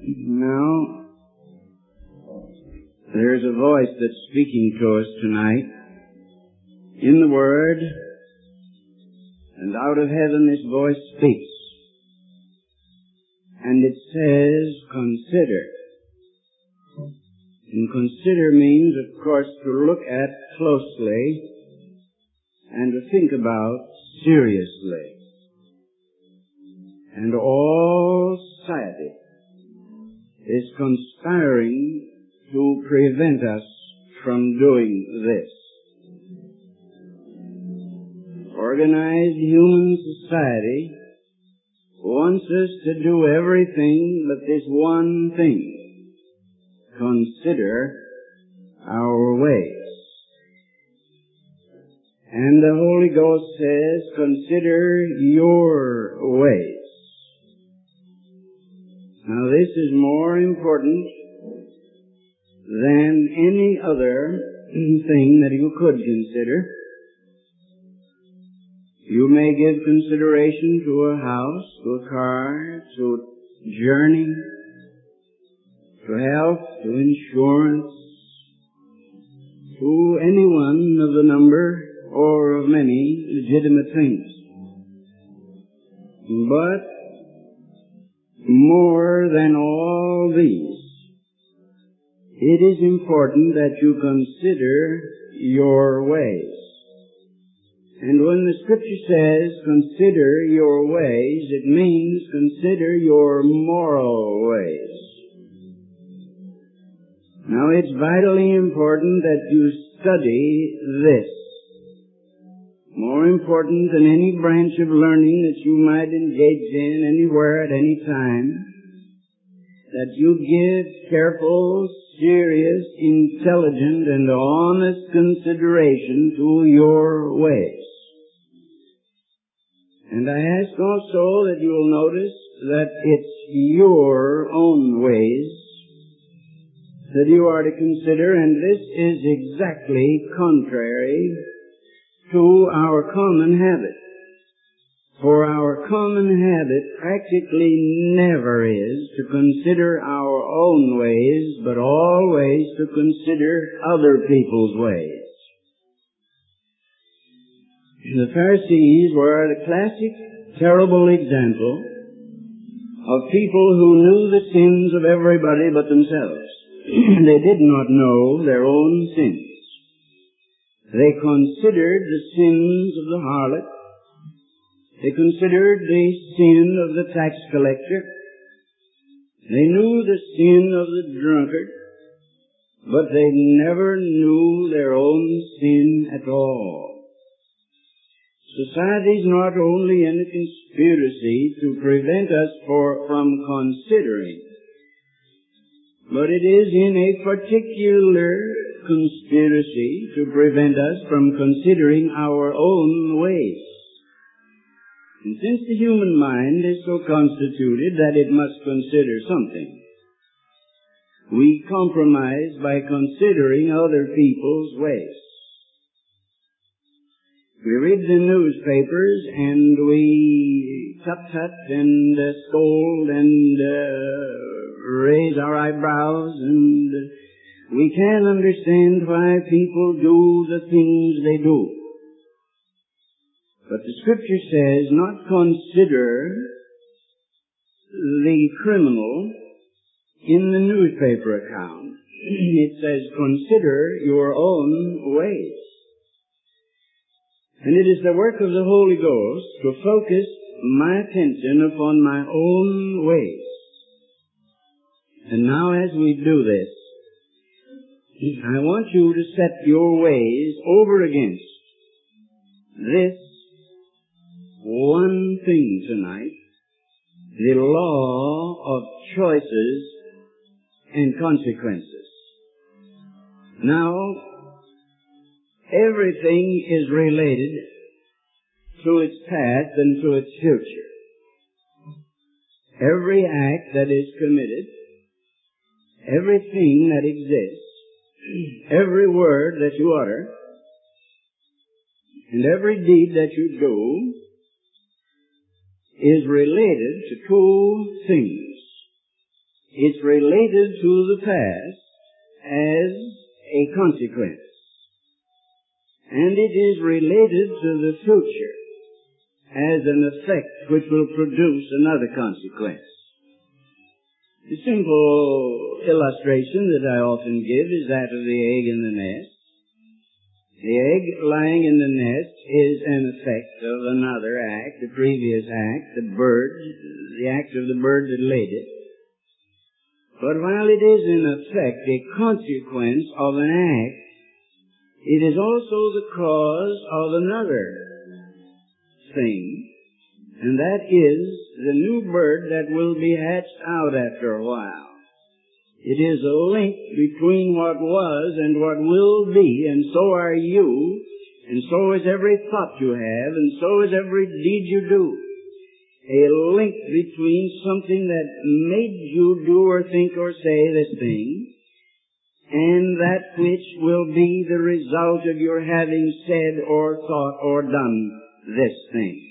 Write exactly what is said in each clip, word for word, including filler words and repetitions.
Now, there's a voice that's speaking to us tonight in the Word, and out of heaven this voice speaks. And it says, consider. And consider means, of course, to look at closely and to think about seriously. And all society is conspiring to prevent us from doing this. Organized human society wants us to do everything but this one thing: consider our ways. And the Holy Ghost says, consider your ways. Now this is more important than any other thing that you could consider. You may give consideration to a house, to a car, to a journey, to health, to insurance, to any one of the number or of many legitimate things. But more than all these, it is important that you consider your ways. And when the Scripture says, consider your ways, it means consider your moral ways. Now, it's vitally important that you study this. More important than any branch of learning that you might engage in anywhere at any time, that you give careful, serious, intelligent, and honest consideration to your ways. And I ask also that you will notice that it's your own ways that you are to consider, and this is exactly contrary to our common habit. For our common habit practically never is to consider our own ways, but always to consider other people's ways. The Pharisees were the classic, terrible example of people who knew the sins of everybody but themselves. They did not know their own sins. They considered the sins of the harlot. They considered the sin of the tax collector. They knew the sin of the drunkard, but they never knew their own sin at all. Society is not only in a conspiracy to prevent us for, from considering, but it is in a particular conspiracy to prevent us from considering our own ways. And since the human mind is so constituted that it must consider something, we compromise by considering other people's ways. We read the newspapers and we tut-tut and uh, scold and uh, raise our eyebrows, and uh, we can't understand why people do the things they do. But the Scripture says not consider the criminal in the newspaper account. It says consider your own ways. And it is the work of the Holy Ghost to focus my attention upon my own ways. And now as we do this, I want you to set your ways over against this one thing tonight, the law of choices and consequences. Now, everything is related to its past and to its future. Every act that is committed, everything that exists, every word that you utter, and every deed that you do is related to two things. It's related to the past as a consequence. And it is related to the future as an effect which will produce another consequence. The simple illustration that I often give is that of the egg in the nest. The egg lying in the nest is an effect of another act, the previous act, the bird, the act of the bird that laid it. But while it is in effect a consequence of an act, it is also the cause of another thing, and that is the new bird that will be hatched out after a while. It is a link between what was and what will be, and so are you, and so is every thought you have, and so is every deed you do. A link between something that made you do or think or say this thing, and that which will be the result of your having said or thought or done this thing.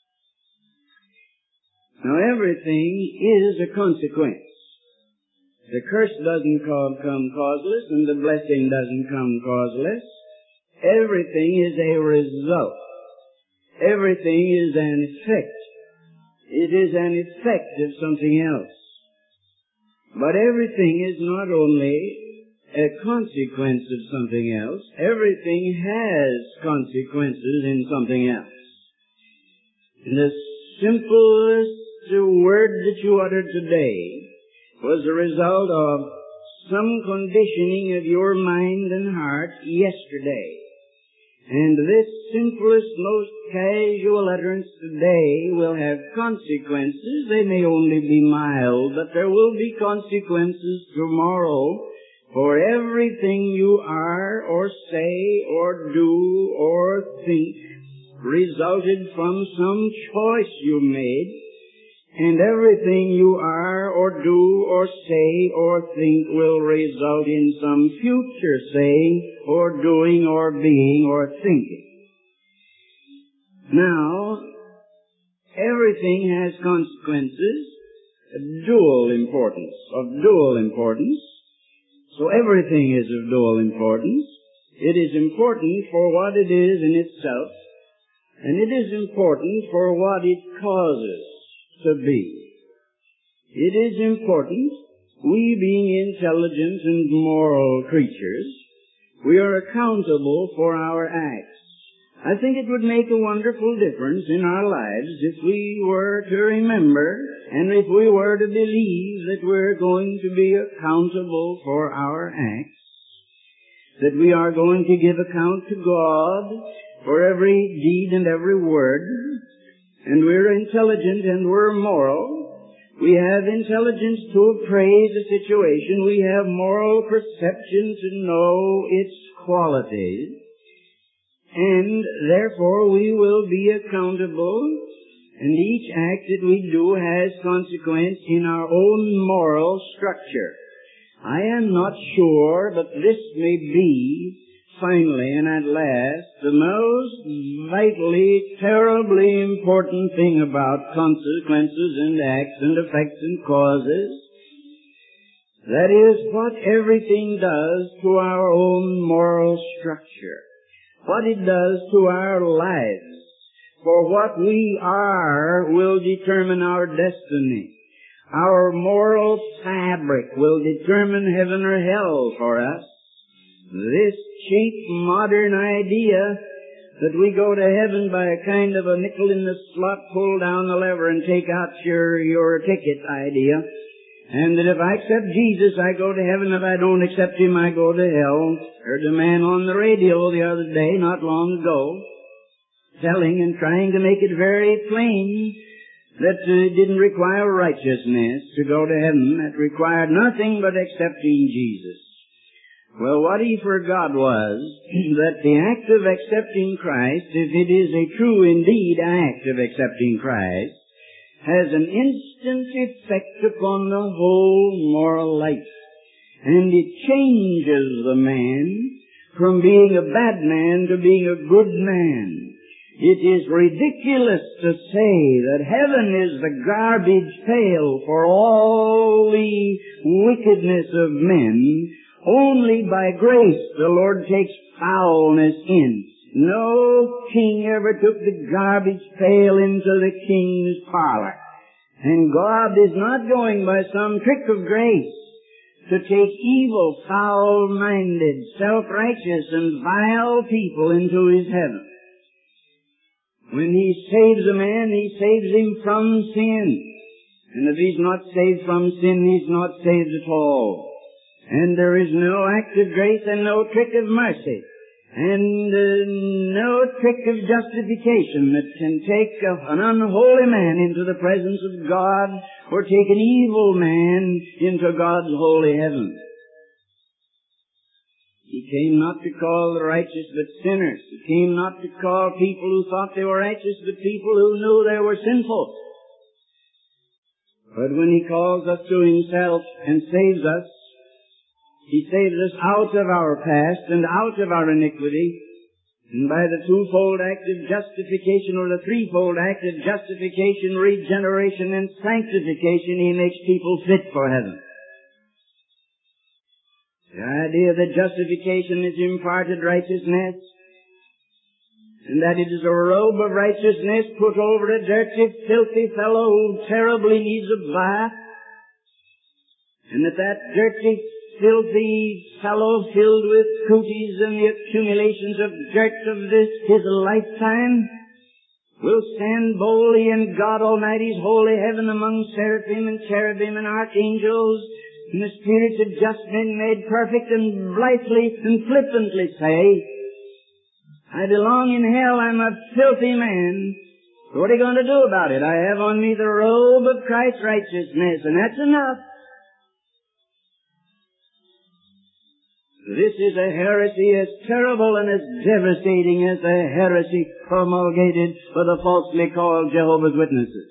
Now everything is a consequence. The curse doesn't come, come causeless, and the blessing doesn't come causeless. Everything is a result. Everything is an effect. It is an effect of something else. But everything is not only a consequence of something else, everything has consequences in something else. And the simplest word that you uttered today was the result of some conditioning of your mind and heart yesterday. And this simplest, most casual utterance today will have consequences. They may only be mild, but there will be consequences tomorrow for everything you are or say or do or think resulted from some choice you made. And everything you are or do or say or think will result in some future saying or doing or being or thinking. Now, everything has consequences, of dual importance, of dual importance. So everything is of dual importance. It is important for what it is in itself, and it is important for what it causes to be. It is important, we being intelligent and moral creatures, we are accountable for our acts. I think it would make a wonderful difference in our lives if we were to remember and if we were to believe that we're going to be accountable for our acts, that we are going to give account to God for every deed and every word, and we're intelligent and we're moral. We have intelligence to appraise a situation. We have moral perception to know its qualities. And therefore we will be accountable, and each act that we do has consequence in our own moral structure. I am not sure, but this may be finally and at last, the most vitally, terribly important thing about consequences and acts and effects and causes. That is what everything does to our own moral structure. What it does to our lives. For what we are will determine our destiny. Our moral fabric will determine heaven or hell for us. This cheap modern idea that we go to heaven by a kind of a nickel in the slot, pull down the lever and take out your, your ticket idea, and that if I accept Jesus, I go to heaven. If I don't accept Him, I go to hell. Heard a man on the radio the other day, not long ago, telling and trying to make it very plain that uh, it didn't require righteousness to go to heaven. It required nothing but accepting Jesus. Well, what he forgot was that the act of accepting Christ, if it is a true indeed act of accepting Christ, has an instant effect upon the whole moral life. And it changes the man from being a bad man to being a good man. It is ridiculous to say that heaven is the garbage pail for all the wickedness of men. Only by grace the Lord takes foulness in. No king ever took the garbage pail into the king's parlor. And God is not going by some trick of grace to take evil, foul-minded, self-righteous, and vile people into His heaven. When He saves a man, He saves him from sin. And if he's not saved from sin, he's not saved at all. And there is no act of grace and no trick of mercy, and uh, no trick of justification that can take a, an unholy man into the presence of God, or take an evil man into God's holy heaven. He came not to call the righteous but sinners. He came not to call people who thought they were righteous but people who knew they were sinful. But when He calls us to Himself and saves us, He saves us out of our past and out of our iniquity, and by the twofold act of justification, or the threefold act of justification, regeneration, and sanctification, He makes people fit for heaven. The idea that justification is imparted righteousness, and that it is a robe of righteousness put over a dirty, filthy fellow who terribly needs a bath, and that that dirty, filthy fellow filled with cooties and the accumulations of dirt of this his lifetime will stand boldly in God Almighty's holy heaven among seraphim and cherubim and archangels, and the spirits of just men made perfect, and blithely and flippantly say, I belong in hell, I'm a filthy man. So what are you going to do about it? I have on me the robe of Christ's righteousness, and that's enough. This is a heresy as terrible and as devastating as the heresy promulgated by the falsely called Jehovah's Witnesses.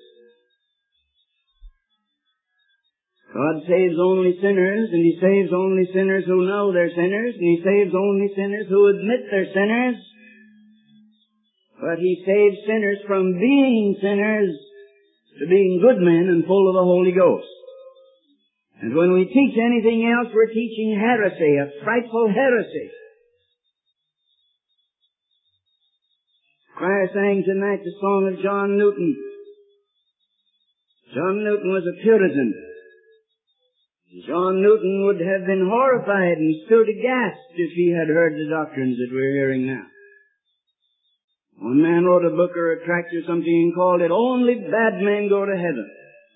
God saves only sinners, and He saves only sinners who know they're sinners, and He saves only sinners who admit they're sinners. But He saves sinners from being sinners to being good men and full of the Holy Ghost. And when we teach anything else, we're teaching heresy, a frightful heresy. Choir sang tonight the song of John Newton. John Newton was a Puritan. John Newton would have been horrified and stood aghast if he had heard the doctrines that we're hearing now. One man wrote a book or a tract or something and called it, Only Bad Men Go to Heaven.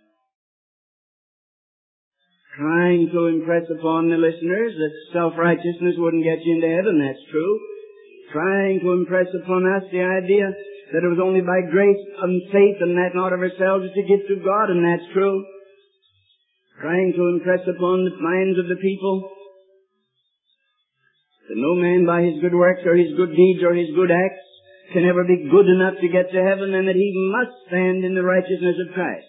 Trying to impress upon the listeners that self-righteousness wouldn't get you into heaven, that's true. Trying to impress upon us the idea that it was only by grace and faith and that not of ourselves, it's a gift of God, and that's true. Trying to impress upon the minds of the people that no man by his good works or his good deeds or his good acts can ever be good enough to get to heaven, and that he must stand in the righteousness of Christ.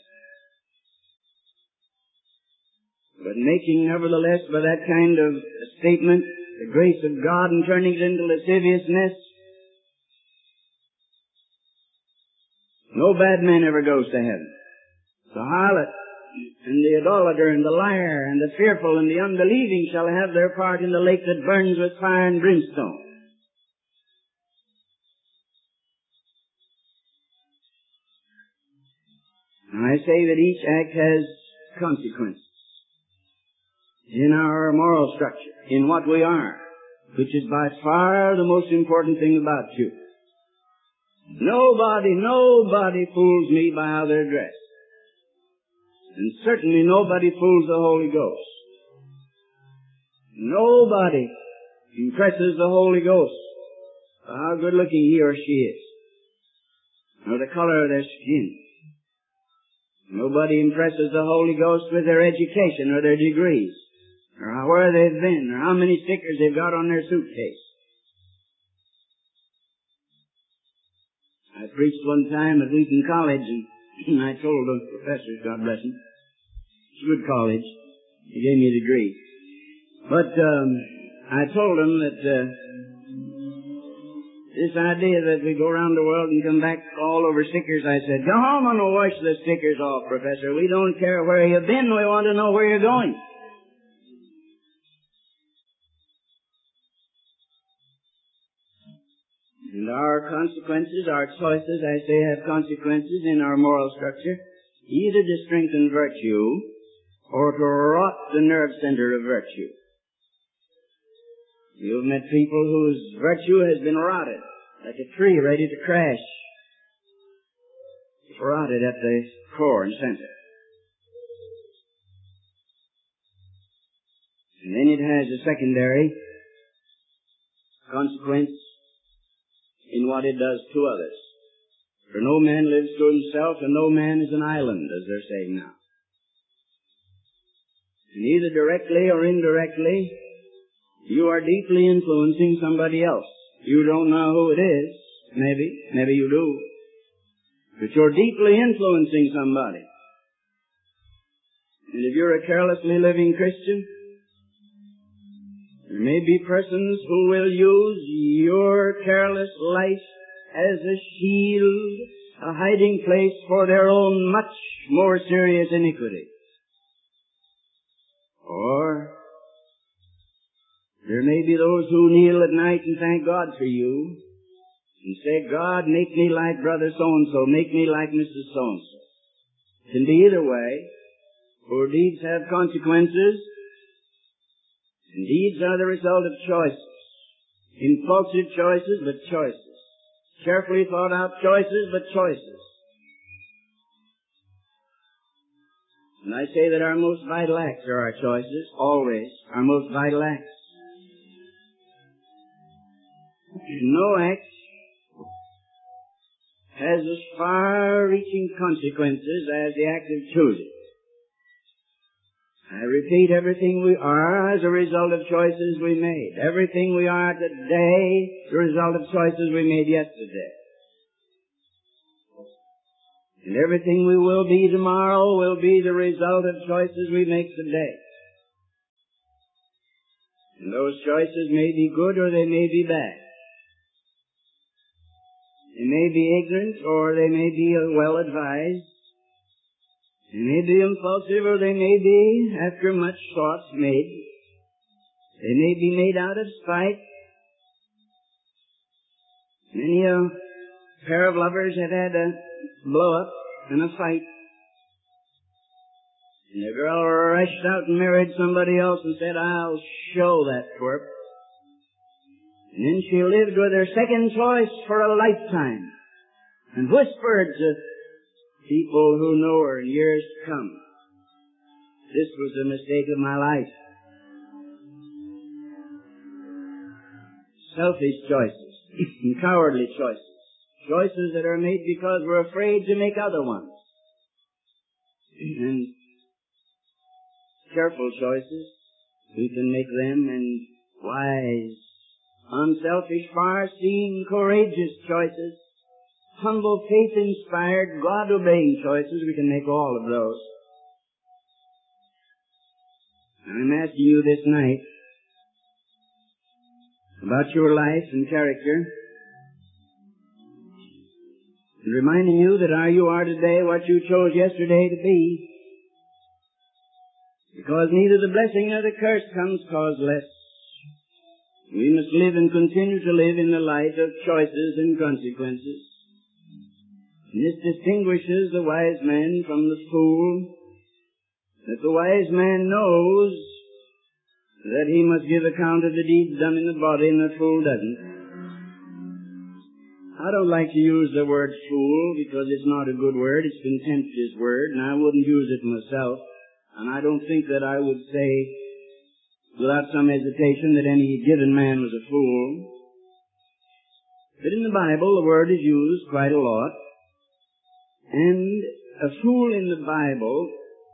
But making, nevertheless, by that kind of statement, the grace of God and turning it into lasciviousness, no bad man ever goes to heaven. The harlot and the idolater and the liar and the fearful and the unbelieving shall have their part in the lake that burns with fire and brimstone. I say that each act has consequences in our moral structure, in what we are, which is by far the most important thing about you. Nobody, nobody fools me by how they're dressed. And certainly nobody fools the Holy Ghost. Nobody impresses the Holy Ghost by how good looking he or she is, or the color of their skin. Nobody impresses the Holy Ghost with their education or their degrees, or where they've been, or how many stickers they've got on their suitcase. I preached one time at Wheaton College, and I told the professors, God bless them, it's a good college. He gave me a degree. But um, I told them that uh, this idea that we go around the world and come back all over stickers, I said, go home and wash the stickers off, Professor. We don't care where you've been. We want to know where you're going. And our consequences, our choices, I say, have consequences in our moral structure, either to strengthen virtue or to rot the nerve center of virtue. You've met people whose virtue has been rotted, like a tree ready to crash. It's rotted at the core and center. And then it has a secondary consequence in what it does to others. For no man lives to himself, and no man is an island, as they're saying now. And either directly or indirectly, you are deeply influencing somebody else. You don't know who it is. Maybe. Maybe you do. But you're deeply influencing somebody. And if you're a carelessly living Christian, there may be persons who will use your careless life as a shield, a hiding place for their own much more serious iniquity. Or there may be those who kneel at night and thank God for you and say, God, make me like brother so-and-so, make me like Missus So-and-so. It can be either way, for deeds have consequences. And deeds are the result of choices. Impulsive choices, but choices. Carefully thought out choices, but choices. And I say that our most vital acts are our choices, always, our most vital acts. No act has as far-reaching consequences as the act of choosing. I repeat, everything we are is a result of choices we made. Everything we are today is the result of choices we made yesterday. And everything we will be tomorrow will be the result of choices we make today. And those choices may be good or they may be bad. They may be ignorant or they may be well advised. They may be impulsive or they may be, after much thought, made. They may be made out of spite. Many a pair of lovers have had a blow-up and a fight. And the girl rushed out and married somebody else and said, I'll show that twerp. And then she lived with her second choice for a lifetime and whispered to people who know her in years to come, this was the mistake of my life. Selfish choices and cowardly choices. Choices that are made because we're afraid to make other ones. And careful choices, we can make them, and wise, unselfish, far-seeing, courageous choices, humble, faith-inspired, God-obeying choices, we can make all of those. I'm asking you this night about your life and character, and reminding you that are you are today what you chose yesterday to be, because neither the blessing nor the curse comes causeless. We must live and continue to live in the light of choices and consequences. And this distinguishes the wise man from the fool, that the wise man knows that he must give account of the deeds done in the body, and the fool doesn't. I don't like to use the word fool because it's not a good word. It's a contemptuous word, and I wouldn't use it myself. And I don't think that I would say without some hesitation that any given man was a fool. But in the Bible, the word is used quite a lot. And a fool in the Bible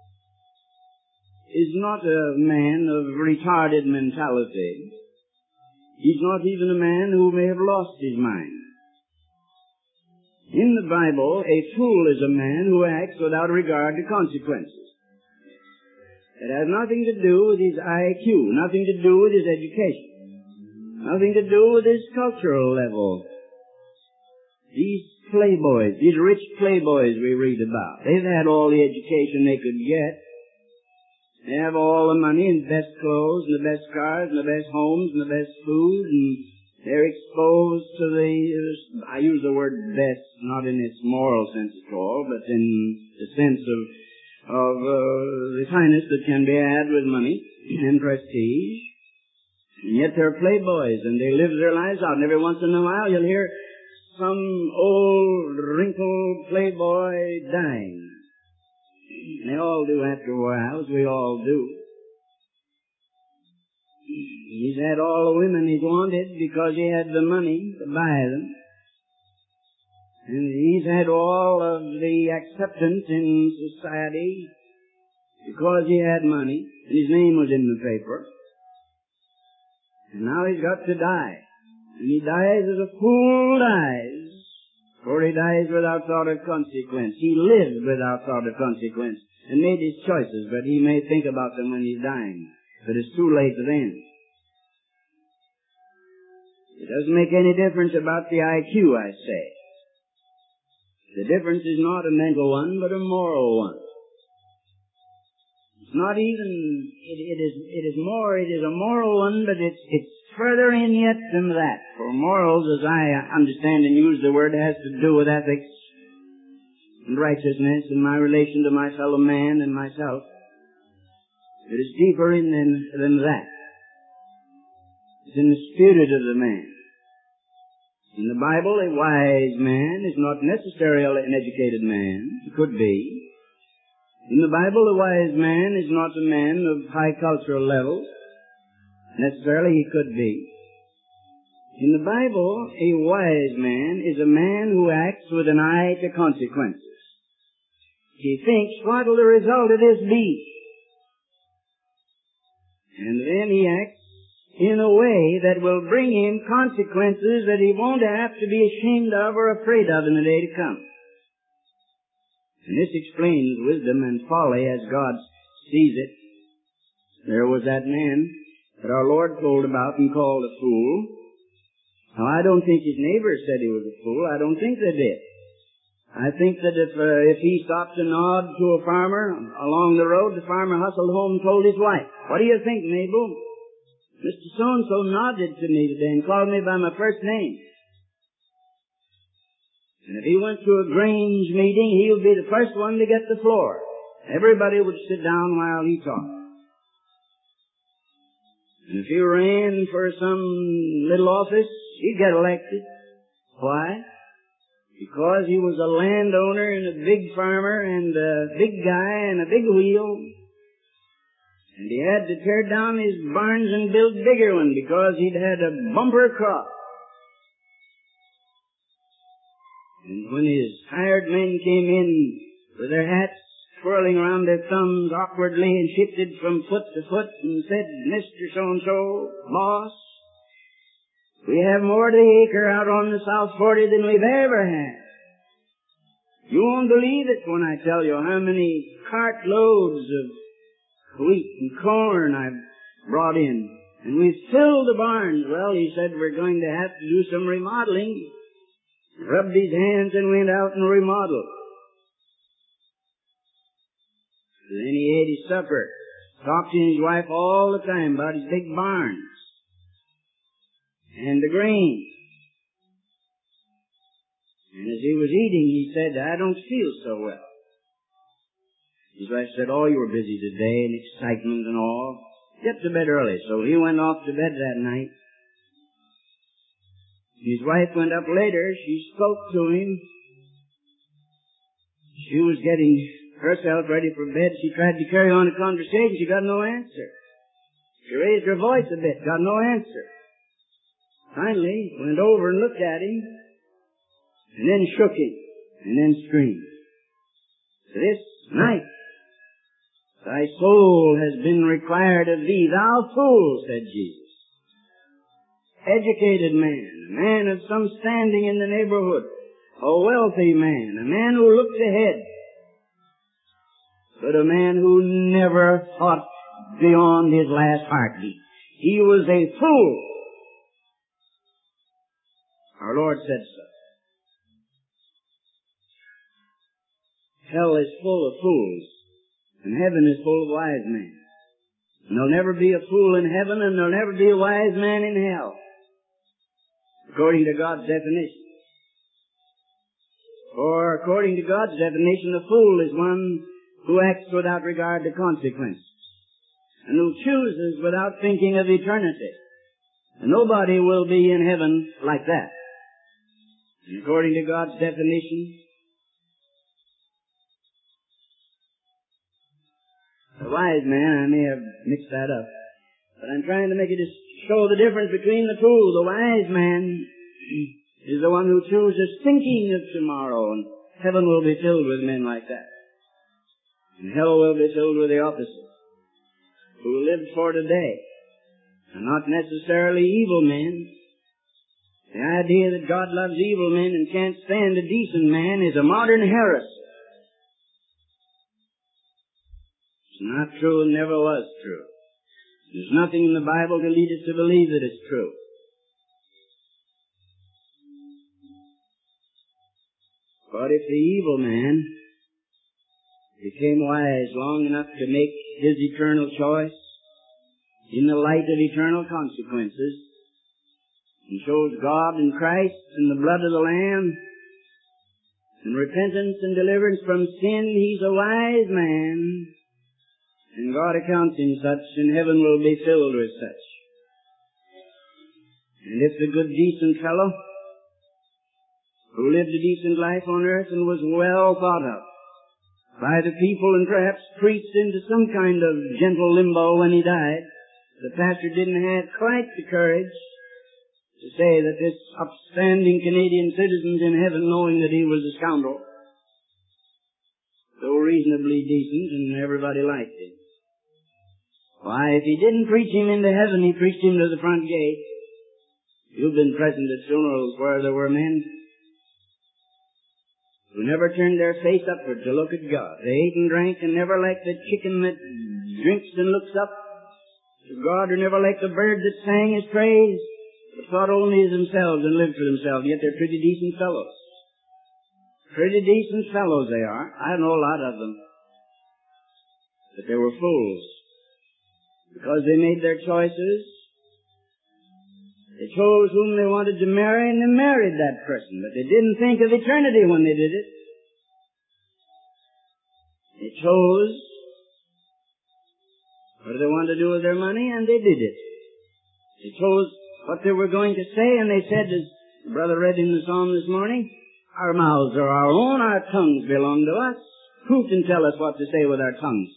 is not a man of retarded mentality. He's not even a man who may have lost his mind. In the Bible, a fool is a man who acts without regard to consequences. It has nothing to do with his I Q, nothing to do with his education, nothing to do with his cultural level. These playboys, these rich playboys we read about, they've had all the education they could get. They have all the money and best clothes and the best cars and the best homes and the best food, and They're exposed to the, I use the word best, not in its moral sense at all, but in the sense of, of uh, the finest that can be had with money and prestige. And yet they're playboys, and they live their lives out. And every once in a while you'll hear some old, wrinkled playboy dying. And they all do after a while, as we all do. He's had all the women he's wanted because he had the money to buy them. And he's had all of the acceptance in society because he had money, and his name was in the paper. And now he's got to die. And he dies as a fool dies, for he dies without thought of consequence. He lived without thought of consequence and made his choices, but he may think about them when he's dying. But it's too late then. It doesn't make any difference about the I Q, I say. The difference is not a mental one, but a moral one. It's not even, it, it is, it is more, it is a moral one, but it's, it's further in yet than that. For morals, as I understand and use the word, has to do with ethics and righteousness and my relation to my fellow man and myself. It is deeper in than, than that. It's in the spirit of the man. In the Bible, a wise man is not necessarily an educated man. He could be. In the Bible, a wise man is not a man of high cultural level. Necessarily, he could be. In the Bible, a wise man is a man who acts with an eye to consequences. He thinks, what will the result of this be? And then he acts in a way that will bring him consequences that he won't have to be ashamed of or afraid of in the day to come. And this explains wisdom and folly as God sees it. There was that man that our Lord told about and called a fool. Now, I don't think his neighbors said he was a fool. I don't think they did. I think that if uh, if he stopped to nod to a farmer along the road, the farmer hustled home and told his wife, "What do you think, Mabel? Mister So-and-so nodded to me today and called me by my first name." And if he went to a Grange meeting, he would be the first one to get the floor. Everybody would sit down while he talked. And if he ran for some little office, he'd get elected. Why? Because he was a landowner and a big farmer and a big guy and a big wheel. And he had to tear down his barns and build bigger ones because he'd had a bumper crop. And when his hired men came in with their hats twirling around their thumbs awkwardly and shifted from foot to foot and said, "Mister So-and-so, boss, we have more to the acre out on the South Forty than we've ever had. You won't believe it when I tell you how many cartloads of wheat and corn I've brought in. And we've filled the barns." Well, he said, "We're going to have to do some remodeling." Rubbed his hands and went out and remodeled. And then he ate his supper. Talked to his wife all the time about his big barns and the grain. And as he was eating, he said, "I don't feel so well." His wife said, "Oh, you were busy today and excitement and all. Get to bed early." So he went off to bed that night. His wife went up later. She spoke to him. She was getting herself ready for bed. She tried to carry on a conversation. She got no answer. She raised her voice a bit. Got no answer. Finally, went over and looked at him, and then shook him, and then screamed. "This night thy soul has been required of thee, thou fool," said Jesus. Educated man, a man of some standing in the neighborhood, a wealthy man, a man who looked ahead, but a man who never thought beyond his last heartbeat. He was a fool. Our Lord said so. Hell is full of fools, and heaven is full of wise men. And there'll never be a fool in heaven, and there'll never be a wise man in hell. according to God's definition. For according to God's definition, a fool is one who acts without regard to consequences, and who chooses without thinking of eternity. And nobody will be in heaven like that. And according to God's definition, a wise man, I may have mixed that up, but I'm trying to make it just show the difference between the two. The wise man is the one who chooses thinking of tomorrow, and heaven will be filled with men like that. And hell will be filled with the opposite, who lived for today, and not necessarily evil men. The idea that God loves evil men and can't stand a decent man is a modern heresy. It's not true and never was true. There's nothing in the Bible to lead us to believe that it's true. But if the evil man became wise long enough to make his eternal choice in the light of eternal consequences, and chose God and Christ and the blood of the Lamb, and repentance and deliverance from sin, he's a wise man, and God accounts him such, and heaven will be filled with such. And if the good, decent fellow who lived a decent life on earth and was well thought of by the people and perhaps preached into some kind of gentle limbo when he died, the pastor didn't have quite the courage to say that this upstanding Canadian citizen's in heaven knowing that he was a scoundrel, though reasonably decent and everybody liked him. Why, if he didn't preach him into heaven, he preached him to the front gate. You've been present at funerals where there were men who never turned their face upward to look at God. They ate and drank and never like the chicken that drinks and looks up to God, or never like the bird that sang his praise, but thought only of themselves and lived for themselves. Yet they're pretty decent fellows. Pretty decent fellows they are. I know a lot of them. But they were fools. Because they made their choices. They chose whom they wanted to marry, and they married that person. But they didn't think of eternity when they did it. They chose what they wanted to do with their money, and they did it. They chose what they were going to say, and they said, as Brother read in the psalm this morning, our mouths are our own, our tongues belong to us. Who can tell us what to say with our tongues?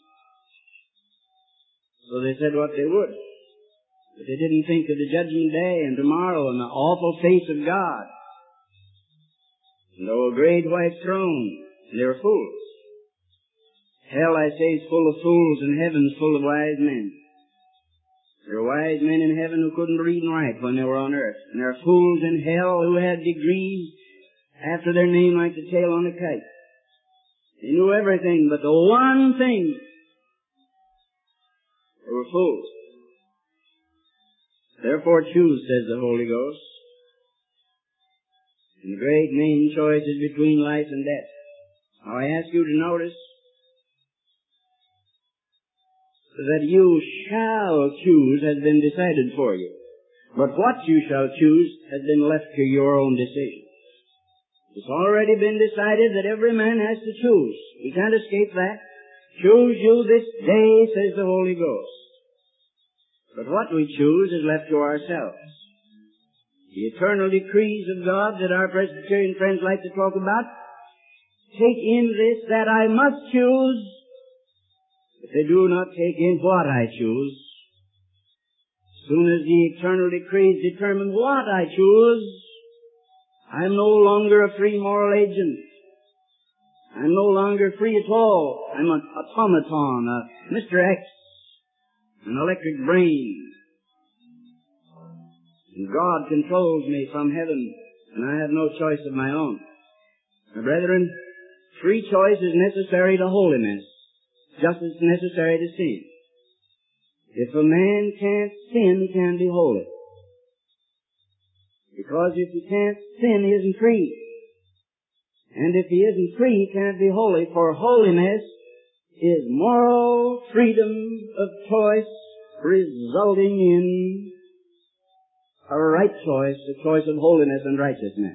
So they said what they would. But they didn't think of the judgment day and tomorrow and the awful face of God. And oh, a great white throne. They were fools. Hell, I say, is full of fools, and heaven's full of wise men. There are wise men in heaven who couldn't read and write when they were on earth. And there are fools in hell who had degrees after their name like the tail on a kite. They knew everything but the one thing. They were fools. Therefore choose, says the Holy Ghost. And the great main choice is between life and death. Now I ask you to notice that you shall choose has been decided for you. But what you shall choose has been left to your own decision. It's already been decided that every man has to choose. We can't escape that. Choose you this day, says the Holy Ghost. But what we choose is left to ourselves. The eternal decrees of God that our Presbyterian friends like to talk about take in this, that I must choose, but they do not take in what I choose. As soon as the eternal decrees determine what I choose, I'm no longer a free moral agent. I'm no longer free at all. I'm an automaton, a Mister X, an electric brain. And God controls me from heaven, and I have no choice of my own. My brethren, free choice is necessary to holiness, just as it's necessary to sin. If a man can't sin, he can't be holy. Because if he can't sin, he isn't free. And if he isn't free, he can't be holy, for holiness is moral freedom of choice resulting in a right choice, a choice of holiness and righteousness.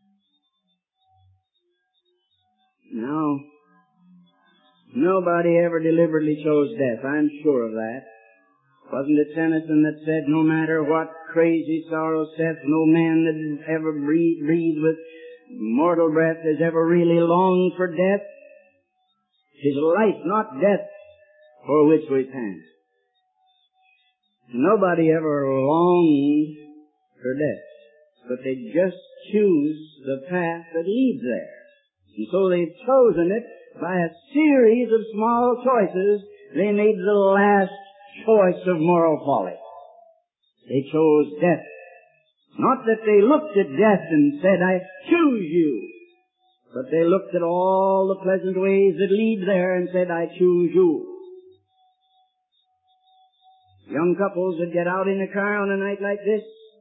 Now, nobody ever deliberately chose death. I'm sure of that. Wasn't it Tennyson that said, no matter what crazy sorrow saith, no man that has ever breathed, breathed with mortal breath has ever really longed for death? It is life, not death, for which we pant. Nobody ever longed for death, but they just choose the path that leads there. And so they've chosen it by a series of small choices. They made the last choice of moral folly. They chose death. Not that they looked at death and said, I choose you. But they looked at all the pleasant ways that lead there and said, I choose you. Young couples that get out in a car on a night like this,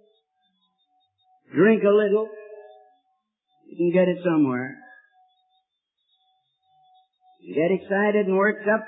drink a little, you can get it somewhere. You get excited and worked up,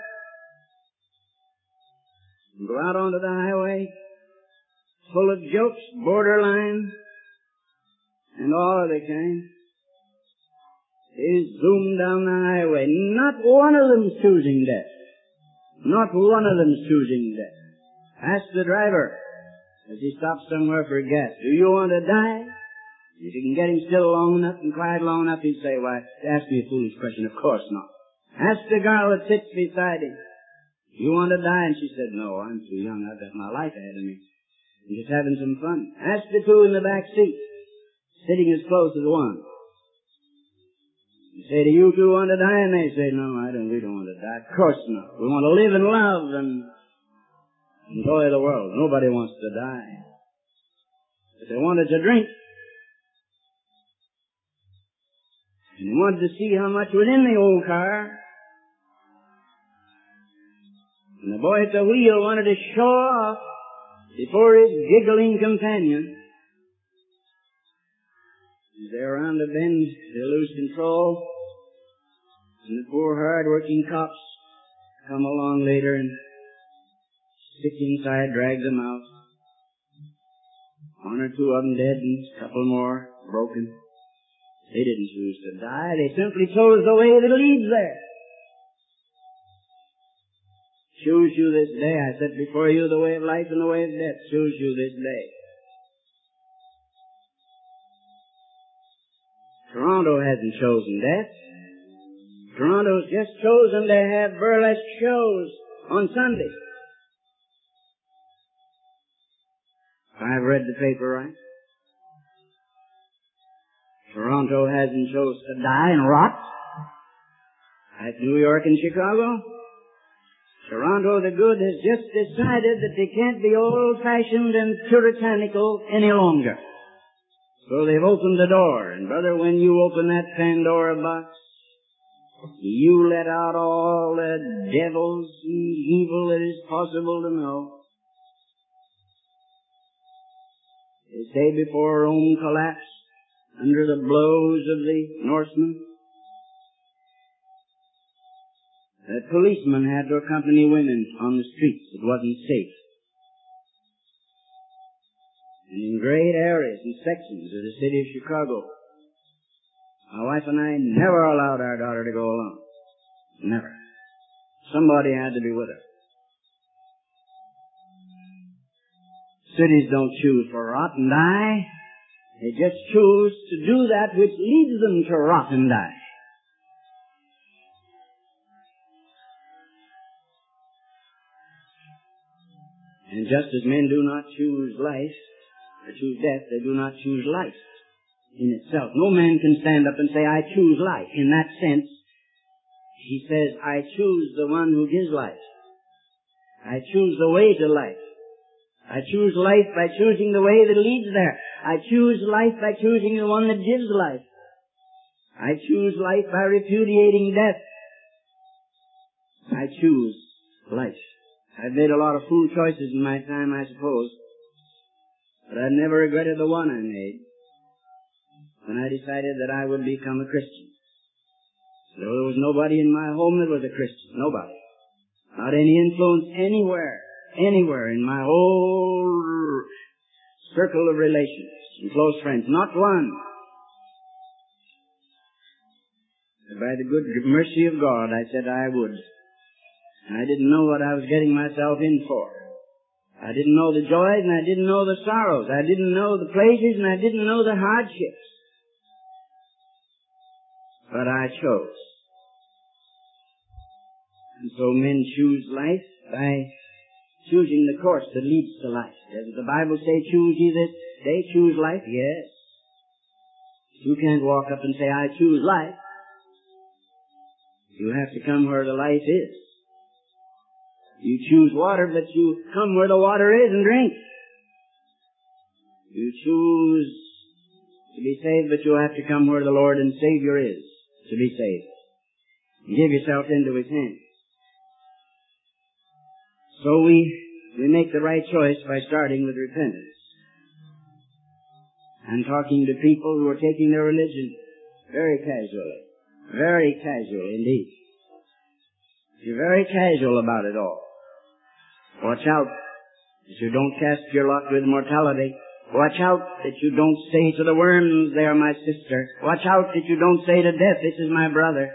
and go out onto the highway, full of jokes, borderline, and all of the kind. They zoom down the highway. Not one of them's choosing death. Not one of them's choosing death. Ask the driver, as he stops somewhere for gas, do you want to die? If you can get him still long enough and quiet long enough, he'd say, why, ask me a foolish question. Of course not. Ask the girl that sits beside him, you want to die? And she said, no, I'm too young. I've got my life ahead of me. I'm just having some fun. Ask the two in the back seat, sitting as close as one. You say, do you two want to die? And they say, no, I don't, we don't want to die. Of course not. We want to live and love and enjoy the world. Nobody wants to die. But they wanted to drink. And they wanted to see how much was in the old car. And the boy at the wheel wanted to show off before his giggling companion. As they're around a bend, they lose control. And the poor hard-working cops come along later and stick inside, drag them out. One or two of them dead and a couple more broken. They didn't choose to die. They simply chose the way that leads there. Choose you this day. I set before you the way of life and the way of death. Choose you this day. Toronto hasn't chosen death. Toronto's just chosen to have burlesque shows on Sunday. I've read the paper right. Toronto hasn't chosen to die and rot like New York and Chicago. Toronto the good has just decided that they can't be old-fashioned and puritanical any longer. So they've opened the door. And brother, when you open that Pandora box, you let out all the devils and evil that is possible to know. They say before Rome collapsed under the blows of the Norsemen, that policemen had to accompany women on the streets. It wasn't safe. And in great areas and sections of the city of Chicago, my wife and I never allowed our daughter to go alone. Never. Somebody had to be with her. Cities don't choose to rot and die. They just choose to do that which leads them to rot and die. And just as men do not choose life, or choose death, they do not choose life in itself. No man can stand up and say, I choose life. In that sense, he says, I choose the one who gives life. I choose the way to life. I choose life by choosing the way that leads there. I choose life by choosing the one that gives life. I choose life by repudiating death. I choose life. I've made a lot of fool choices in my time, I suppose. But I've never regretted the one I made when I decided that I would become a Christian. There was nobody in my home that was a Christian. Nobody. Not any influence anywhere. Anywhere in my whole circle of relations and close friends. Not one. But by the good mercy of God, I said I would. And I didn't know what I was getting myself in for. I didn't know the joys and I didn't know the sorrows. I didn't know the pleasures and I didn't know the hardships. But I chose. And so men choose life by choosing the course that leads to life. Doesn't the Bible say, choose ye this day? Choose life? Yes. You can't walk up and say, I choose life. You have to come where the life is. You choose water, but you come where the water is and drink. You choose to be saved, but you have to come where the Lord and Savior is to be saved. And give yourself into His hands. So we, we make the right choice by starting with repentance. And talking to people who are taking their religion very casually. Very casual indeed. You're very casual about it all. Watch out that you don't cast your lot with mortality. Watch out that you don't say to the worms, they are my sister. Watch out that you don't say to death, this is my brother.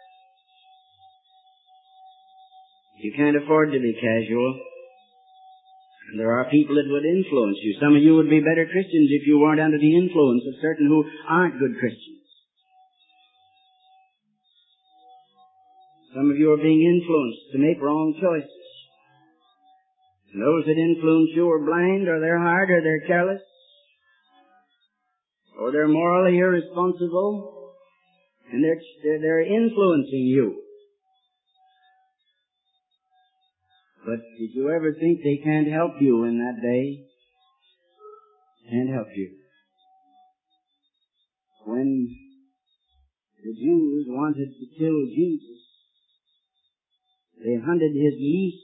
You can't afford to be casual. There are people that would influence you. Some of you would be better Christians if you weren't under the influence of certain who aren't good Christians. Some of you are being influenced to make wrong choices. And those that influence you are blind, or they're hard, or they're careless, or they're morally irresponsible, and they're, they're, they're influencing you. But did you ever think they can't help you in that day? Can't help you. When the Jews wanted to kill Jesus, they hunted his least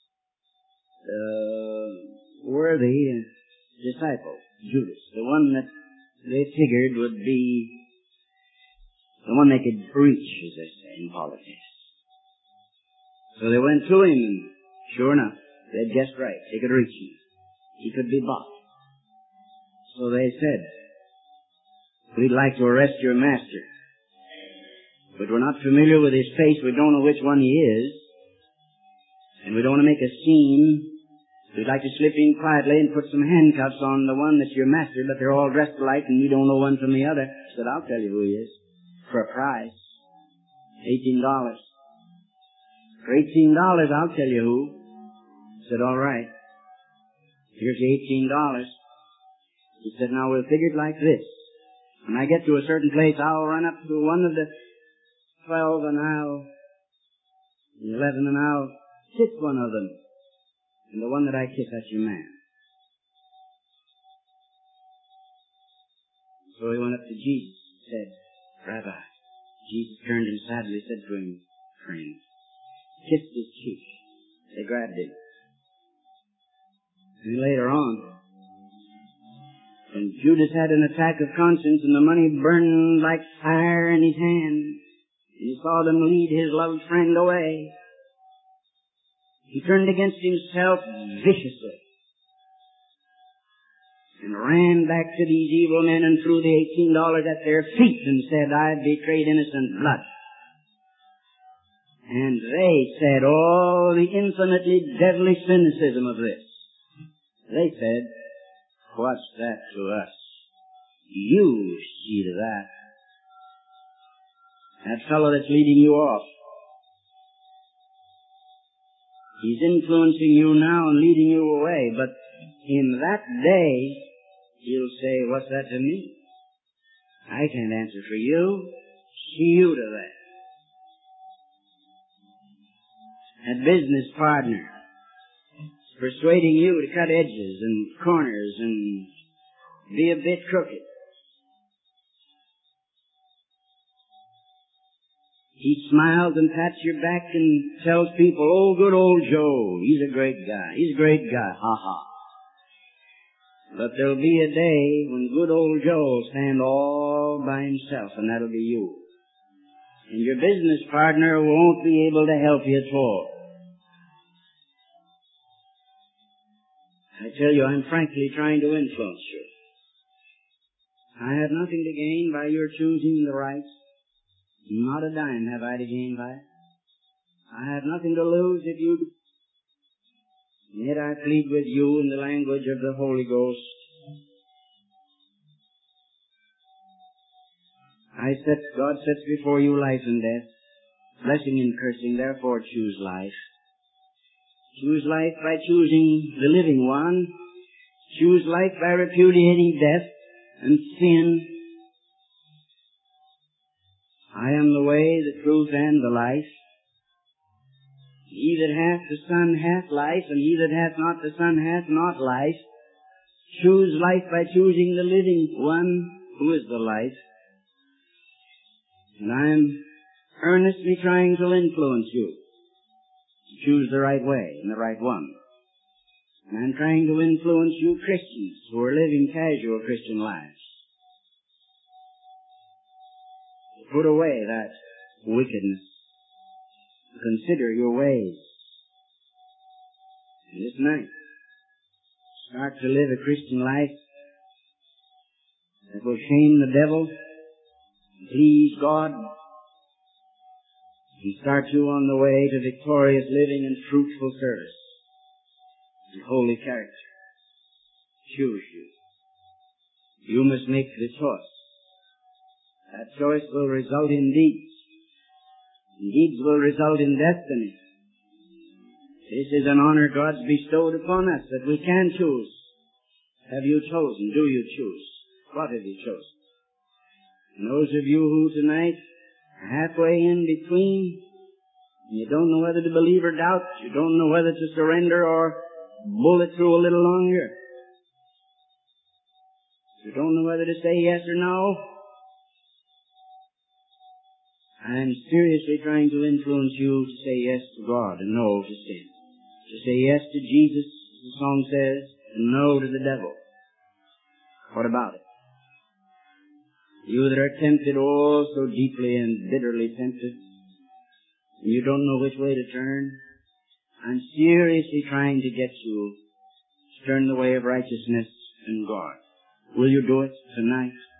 uh, worthy disciple, Judas, the one that they figured would be the one they could reach, as they say in politics. So they went to him, and sure enough, they'd guessed right. They could reach him. He could be bought. So they said, we'd like to arrest your master, but we're not familiar with his face. We don't know which one he is. And we don't want to make a scene. We'd like to slip in quietly and put some handcuffs on the one that's your master, but they're all dressed alike and we don't know one from the other. I said, I'll tell you who he is. For a price. Eighteen dollars. For eighteen dollars, I'll tell you who. I said, all right. Here's the eighteen dollars. He said, now we'll figure it like this. When I get to a certain place, I'll run up to one of the twelve and I'll, eleven and I'll kiss one of them. And the one that I kiss, that's your man. So he went up to Jesus and said, Rabbi. Jesus turned and sadly said to him, friend, kissed his cheek. They grabbed him. And later on, when Judas had an attack of conscience and the money burned like fire in his hand, and he saw them lead his loved friend away, he turned against himself viciously and ran back to these evil men and threw the eighteen dollars at their feet and said, I betrayed innocent blood. And they said, oh, the infinitely deadly cynicism of this. They said, what's that to us? You see to that. That fellow that's leading you off, he's influencing you now and leading you away, but in that day, he'll say, what's that to me? I can't answer for you. See you to that. That business partner is persuading you to cut edges and corners and be a bit crooked. He smiles and pats your back and tells people, oh, good old Joe, he's a great guy. He's a great guy. Ha ha. But there'll be a day when good old Joe will stand all by himself, and that'll be you. And your business partner won't be able to help you at all. I tell you, I'm frankly trying to influence you. I have nothing to gain by your choosing the right. Not a dime have I to gain by it. I have nothing to lose if you do. Yet I plead with you in the language of the Holy Ghost. I set, God sets before you life and death, blessing and cursing, therefore choose life. Choose life by choosing the living one. Choose life by repudiating death and sin. I am the way, the truth, and the life. He that hath the Son hath life, and he that hath not the Son hath not life. Choose life by choosing the living one, who is the life. And I am earnestly trying to influence you to choose the right way and the right one. And I'm trying to influence you Christians who are living casual Christian lives to put away that wickedness. Consider your ways. And this night, start to live a Christian life that will shame the devil, please God, and start you on the way to victorious living and fruitful service and holy character. Choose you. You must make the choice. That choice will result in deeds. Deeds will result in destiny. This is an honor God's bestowed upon us, that we can choose. Have you chosen? Do you choose? What have you chosen? And those of you who tonight are halfway in between, and you don't know whether to believe or doubt, you don't know whether to surrender or bull it through a little longer, you don't know whether to say yes or no, I'm seriously trying to influence you to say yes to God and no to sin. To say yes to Jesus, as the song says, and no to the devil. What about it? You that are tempted, oh, so deeply and bitterly tempted, and you don't know which way to turn, I'm seriously trying to get you to turn the way of righteousness and God. Will you do it tonight?